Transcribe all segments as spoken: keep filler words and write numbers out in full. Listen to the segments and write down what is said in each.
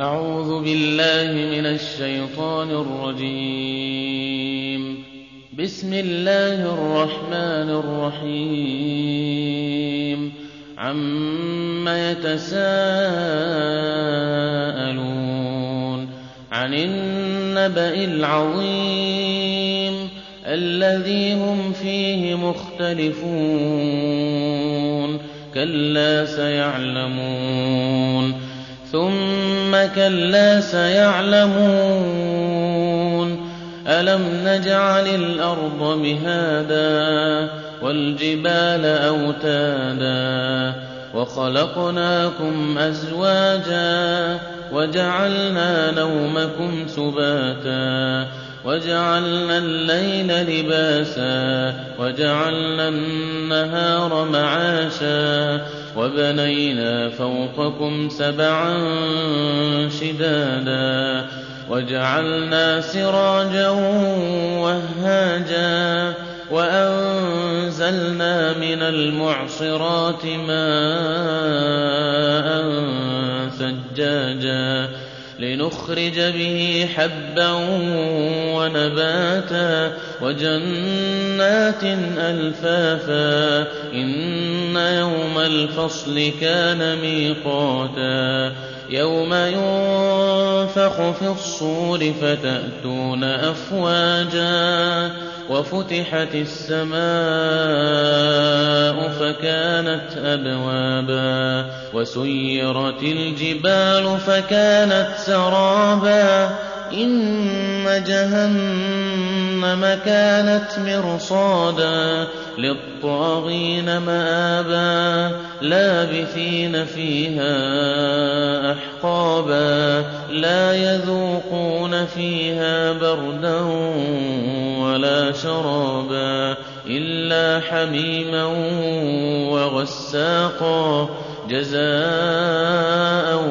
أعوذ بالله من الشيطان الرجيم. بسم الله الرحمن الرحيم. عم يتساءلون عن النبأ العظيم الذي هم فيه مختلفون كلا سيعلمون ثم كلا سيعلمون ألم نجعل الأرض مهادا والجبال أوتادا وخلقناكم أزواجا وجعلنا نومكم سباتا وجعلنا الليل لباسا وجعلنا النهار معاشا وبنينا فوقكم سبعا شدادا وجعلنا سراجا وهاجا وأنزلنا من المعصرات ماء ثجاجا لنخرج به حبا ونباتا وجنات ألفافا إن يوم الفصل كان ميقاتا يوم ينفخ في الصور فتأتون أفواجا وفتحت السماء فكانت أبوابا وسيرت الجبال فكانت سرابا إن جهنم كانت مرصادا للطاغين مآبا لابثين فيها أحقابا لا يذوقون فيها بردا ولا شرابا إلا حميما وغساقا جزاء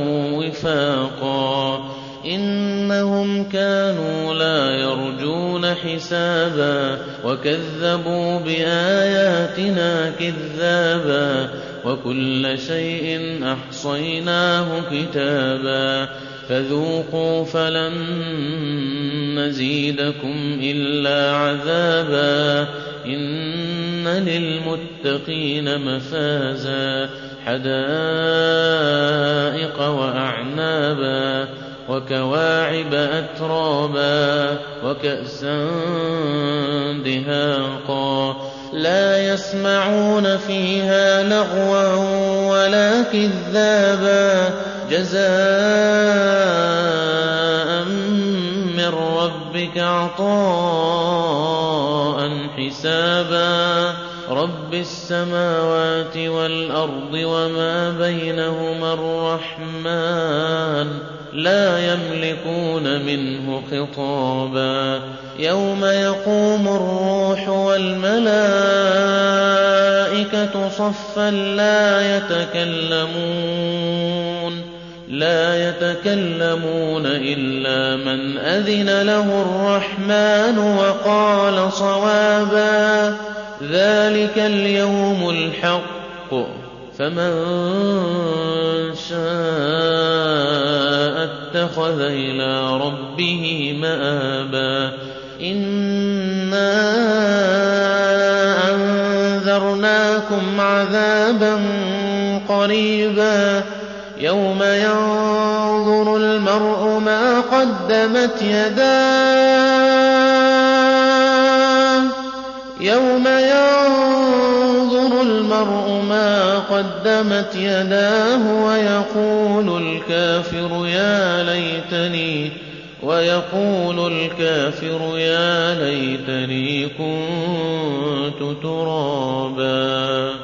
وفاقا إنهم كانوا لا يرجون حسابا وكذبوا بآياتنا كذابا وكل شيء أحصيناه كتابا فذوقوا فلن نزيدكم إلا عذابا إن للمتقين مفازا حدائق وأعنابا وكواعب أترابا وكأسا دهاقا لا يسمعون فيها لغوا ولا كذابا جزاء من ربك عطاء حسابا رب السماوات والأرض وما بينهما الرحمن لا يملكون منه خطابا يوم يقوم الروح والملائكة صفا لا يتكلمون لا يتكلمون إلا من أذن له الرحمن وقال صوابا ذلك اليوم الحق فمن شاء اتخذ إلى ربه مآبا إنا أنذرناكم عذابا قريبا يوم ينظر المرء ما قدمت يداه يوم ينظر المرء ما قدمت يداه ويقول الكافر يا ليتني ويقول الكافر يا ليتني كنت ترابا.